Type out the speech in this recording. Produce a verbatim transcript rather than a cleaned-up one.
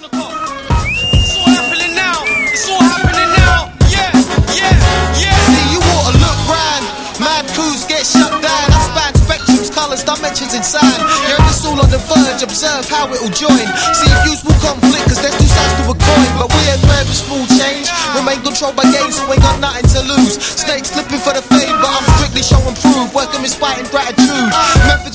It's all happening now. It's all happening now. Yeah, yeah, yeah. See, you oughta look round. Mad crews get shut down. I span spectrums, colours, dimensions in sound. Hear this all on the verge, observe how it'll join. See if use will conflict, cause there's two sides to a coin. But we ain't mad with small change. Remain controlled by games, so ain't got nothing to lose. Snakes slipping for the fame, but I'm strictly show and prove. Working with spite and gratitude. Method